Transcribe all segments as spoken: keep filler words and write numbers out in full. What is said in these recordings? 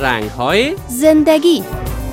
رنگ‌های زندگی.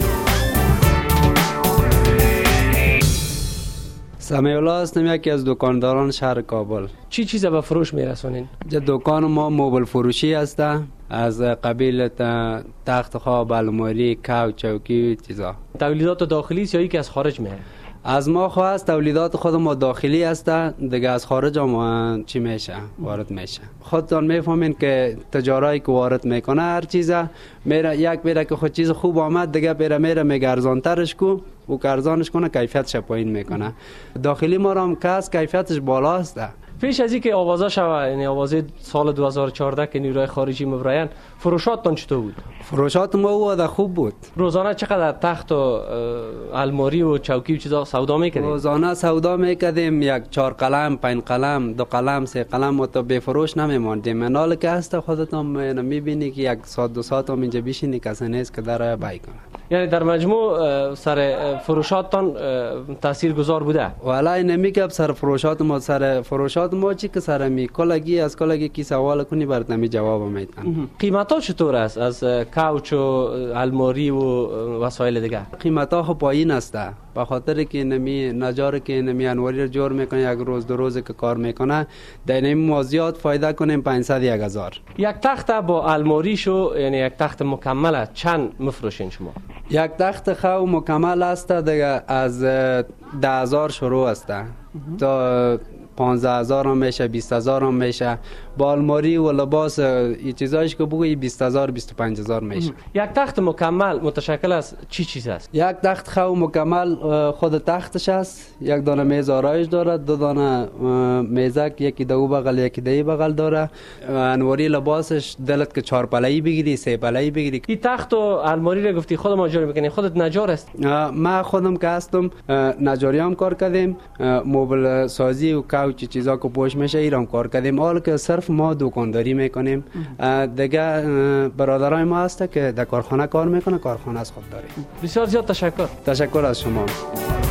سمیع الله هستم، یکی از دکانداران شهر کابل. چی چیزا به فروش میرسونین؟ دکان ما مبل فروشی است، از قبیل تخت خواب، الماری، کوچ، چوکی چیزا. تولیدات داخلی است یا یکی از خارج میه؟ از ما خواست تولیدات خود ما داخلی است، دیگه از خارج هم چی میشه وارد میشه. خودتان میفهمین که تجارایی که وارد میکنه هر چیزا میره، یک میره که خود چیز خوب آمد دیگه میره میره میگه ارزانترش کو و که ارزانش کنه کیفیتش پایین میکنه. داخلی ما را هم کس کیفیتش بالاست. پیش از اینکه آوازه شوه، یعنی آوازه سال دو هزار و چهارده که نیروی خارجی مبراین، فروشاتتان چطور بود؟ فروشات ما او خوب بود. روزانه چقدر تخت و الماری و چوکی و چیزا سودا میکردیم؟ روزانه سودا میکردیم، یک چهار قلم، پنج قلم، دو قلم، سه قلم و تو به فروش نمیماندیم. منال که هست خودت هم میبینی که یک ساعت دو ساعت هم اینجا بشینی کسی نیست که در بای کنه. یعنی در مجموع سر فروشاتتان تاثیر گذار بوده؟ والله نمیگم سر فروشات ما، سر فروشات ما چی که سر می کلگی از کلگی کی سوال کنی برات نمی جواب میدن. قیمت ها چطور است از کوچ و الماری و وسایل دیگه؟ قیمت ها خب پایین است، به خاطر که نمی نجار که نمی انواری رو جور میکنه، یک روز دو روز که کار میکنه در نمی موازیات فایده کنیم پانصد یک هزار. یک تخت با الماری شو، یعنی یک تخت مکمل چند مفروشین شما؟ یک تخت خو مکمل است دیگه از ده هزار شروع است تا پانزده هزار هم میشه، بیست هزار هم میشه. با الماری و لباس این چیزایش که بگویی بیست هزار بیست و پنج هزار میشه. یک تخت مکمل متشکل از چی چیز است؟ یک تخت خو مکمل خود تختش است، یک دانه میز آرایش داره، دو دانه میزک، یکی دو بغل یکی دی بغل داره. انواری لباسش دلت که چهار پله‌ای بگیری، سه پله‌ای بگیری. این تخت و الماری رو گفتی خودم نجار میکنی، خودت نجار است؟ ما خودم که هستم نجاری هم کار کردیم، مبل سازی و کوچ چیزا که پوش میشه ایران کار کردیم. حال که صرف ما دکانداری میکنیم. دیگه برادرای ما هست که در کارخانه کار میکنه، کارخانه از خود داریم. بسیار زیاد تشکر. تشکر از شما.